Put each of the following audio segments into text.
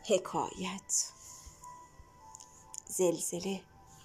حکایت زلزله.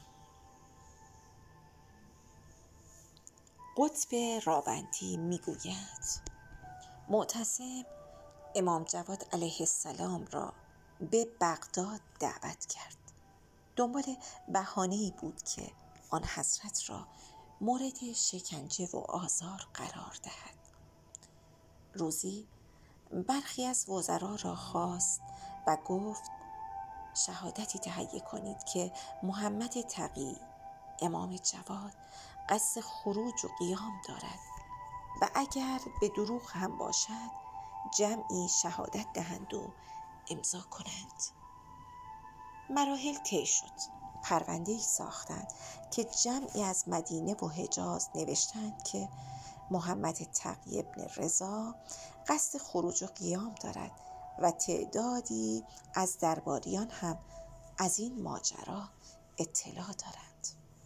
قطب راوندی میگوید معتصم امام جواد علیه السلام را به بغداد دعوت کرد. دنبال بهانه‌ای بود که آن حضرت را مورد شکنجه و آزار قرار دهد. روزی برخی از وزرا را خواست و گفت شهادتی تهیه کنید که محمد تقی امام جواد قصد خروج و قیام دارد و اگر به دروغ هم باشد جمعی شهادت دهند و امضا کنند. مراحل طی شد. پرونده‌ای ساختند که جمعی از مدینه و حجاز نوشتند که محمد تقی ابن رضا قصد خروج و قیام دارد و تعدادی از درباریان هم از این ماجرا اطلاع دارند.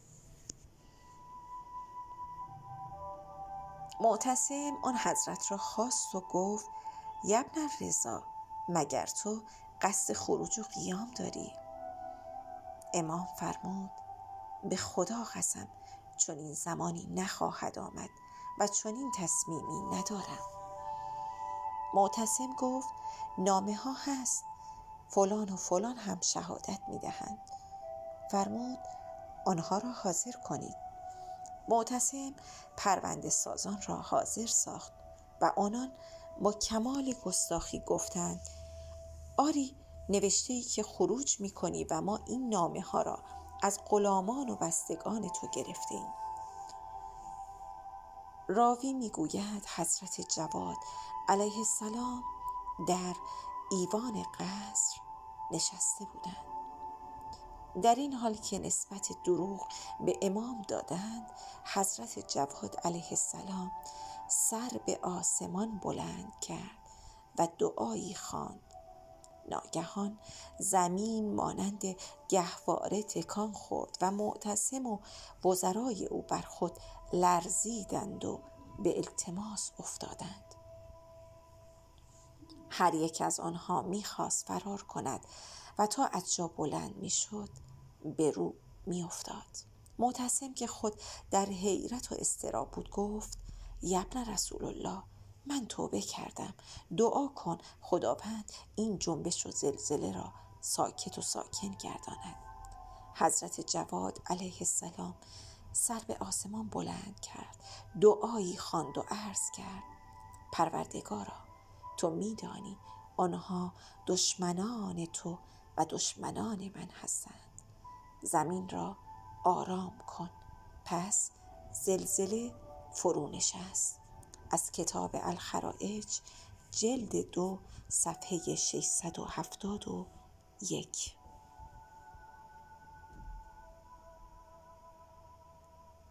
معتصم آن حضرت را خواست و گفت ابن رضا مگر تو قصد خروج و قیام داری؟ امام فرمود به خدا قسم چون این زمانی نخواهد آمد و چون این تصمیمی ندارم. معتصم گفت نامه ها هست، فلان و فلان هم شهادت می دهند. فرمود آنها را حاضر کنید. معتصم پرونده سازان را حاضر ساخت و آنان با کمال گستاخی گفتند آری نوشته‌ای که خروج می کنی و ما این نامه ها را از غلامان و بستگان تو گرفته ایم. راوی می گوید حضرت جواد علیه السلام در ایوان قصر نشسته بودند. در این حال که نسبت دروغ به امام دادند، حضرت جواد علیه السلام سر به آسمان بلند کرد و دعایی خواند. ناگهان زمین مانند گهواره تکان خورد و معتصم و وزرای او بر خود لرزیدند و به التماس افتادند. هر یک از آنها می‌خواست فرار کند و تا از جا بلند می‌شد به رو می‌افتاد. معتصم که خود در حیرت و اضطراب بود گفت ابن رسول الله من توبه کردم، دعا کن خداوند این جنبش و زلزله را ساکت و ساکن گرداند. حضرت جواد علیه السلام سر به آسمان بلند کرد، دعایی خواند و عرض کرد پروردگارا تو میدانی آنها دشمنان تو و دشمنان من هستند. زمین را آرام کن. پس زلزله فرو نشست. از کتاب الخرائج جلد 2 صفحه 671.